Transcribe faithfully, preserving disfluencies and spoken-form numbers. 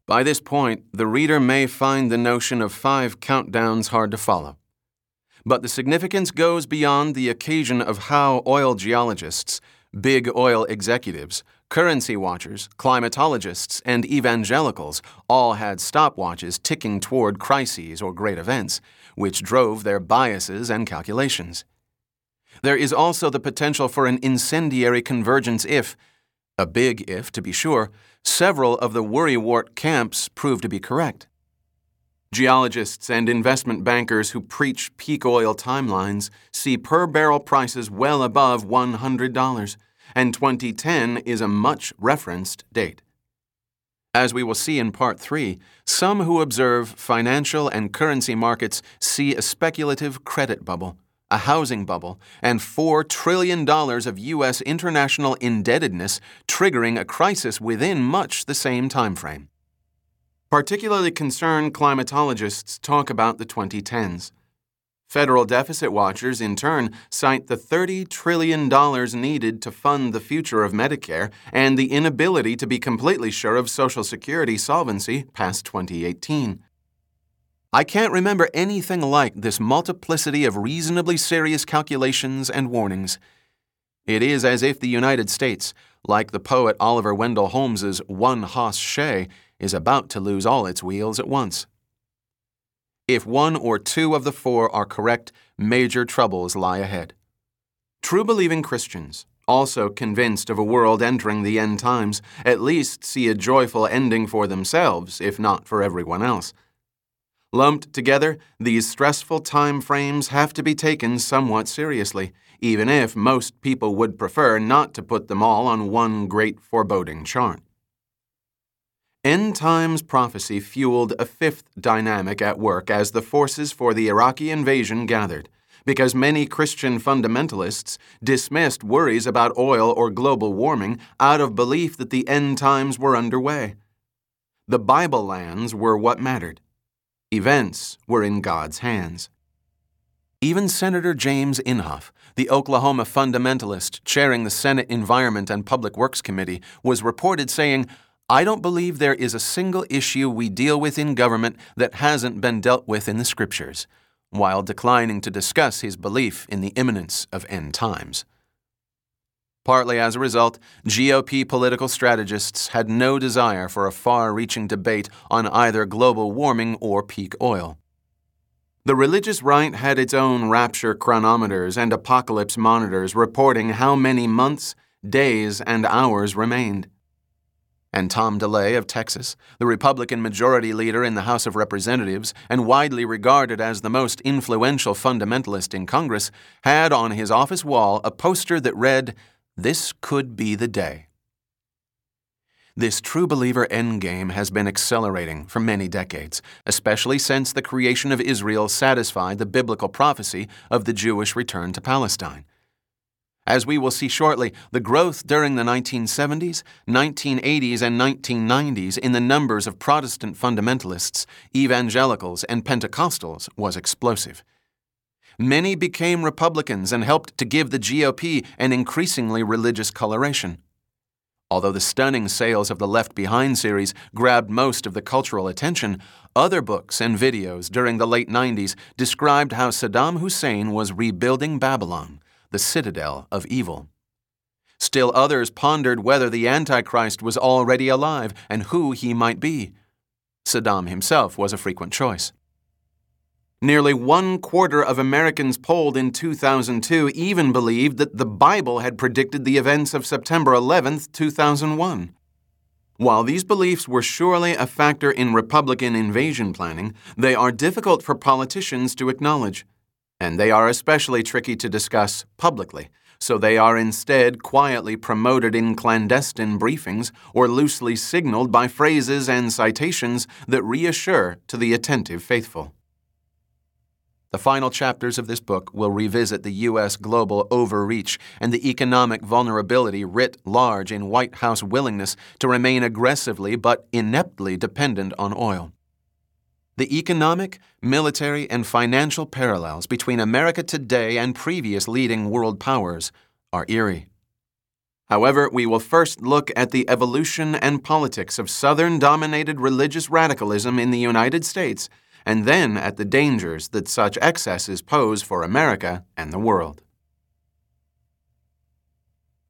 By this point, the reader may find the notion of five countdowns hard to follow. But the significance goes beyond the occasion of how oil geologists, big oil executives, currency watchers, climatologists, and evangelicals all had stopwatches ticking toward crises or great events, which drove their biases and calculations. There is also the potential for an incendiary convergence if, a big if to be sure, several of the worrywart camps prove to be correct. Geologists and investment bankers who preach peak oil timelines see per-barrel prices well above one hundred dollars, and twenty ten is a much-referenced date. As we will see in Part three, some who observe financial and currency markets see a speculative credit bubble, a housing bubble, and four trillion dollars of U S international indebtedness triggering a crisis within much the same time frame. Particularly concerned climatologists talk about the twenty tens. Federal deficit watchers, in turn, cite the thirty trillion dollars needed to fund the future of Medicare and the inability to be completely sure of Social Security solvency past twenty eighteen. I can't remember anything like this multiplicity of reasonably serious calculations and warnings. It is as if the United States, like the poet Oliver Wendell Holmes's one-hoss shay, is about to lose all its wheels at once. If one or two of the four are correct, major troubles lie ahead. True-believing Christians, also convinced of a world entering the end times, at least see a joyful ending for themselves, if not for everyone else. Lumped together, these stressful time frames have to be taken somewhat seriously, even if most people would prefer not to put them all on one great foreboding chart. End times prophecy fueled a fifth dynamic at work as the forces for the Iraqi invasion gathered, because many Christian fundamentalists dismissed worries about oil or global warming out of belief that the end times were underway. The Bible lands were what mattered. Events were in God's hands. Even Senator James Inhofe, the Oklahoma fundamentalist chairing the Senate Environment and Public Works Committee, was reported saying, "I don't believe there is a single issue we deal with in government that hasn't been dealt with in the Scriptures," while declining to discuss his belief in the imminence of end times. Partly as a result, G O P political strategists had no desire for a far-reaching debate on either global warming or peak oil. The religious right had its own rapture chronometers and apocalypse monitors reporting how many months, days, and hours remained. And Tom DeLay of Texas, the Republican majority leader in the House of Representatives and widely regarded as the most influential fundamentalist in Congress, had on his office wall a poster that read, "This could be the day." This true believer endgame has been accelerating for many decades, especially since the creation of Israel satisfied the biblical prophecy of the Jewish return to Palestine. As we will see shortly, the growth during the nineteen seventies, nineteen eighties, and nineteen nineties in the numbers of Protestant fundamentalists, evangelicals, and Pentecostals was explosive. Many became Republicans and helped to give the G O P an increasingly religious coloration. Although the stunning sales of the Left Behind series grabbed most of the cultural attention, other books and videos during the late nineties described how Saddam Hussein was rebuilding Babylon, the citadel of evil. Still others pondered whether the Antichrist was already alive and who he might be. Saddam himself was a frequent choice. Nearly one quarter of Americans polled in two thousand two even believed that the Bible had predicted the events of September eleventh, two thousand one. While these beliefs were surely a factor in Republican invasion planning, they are difficult for politicians to acknowledge. And they are especially tricky to discuss publicly, so they are instead quietly promoted in clandestine briefings or loosely signaled by phrases and citations that reassure to the attentive faithful. The final chapters of this book will revisit the U S global overreach and the economic vulnerability writ large in White House willingness to remain aggressively but ineptly dependent on oil. The economic, military, and financial parallels between America today and previous leading world powers are eerie. However, we will first look at the evolution and politics of Southern-dominated religious radicalism in the United States, and then at the dangers that such excesses pose for America and the world.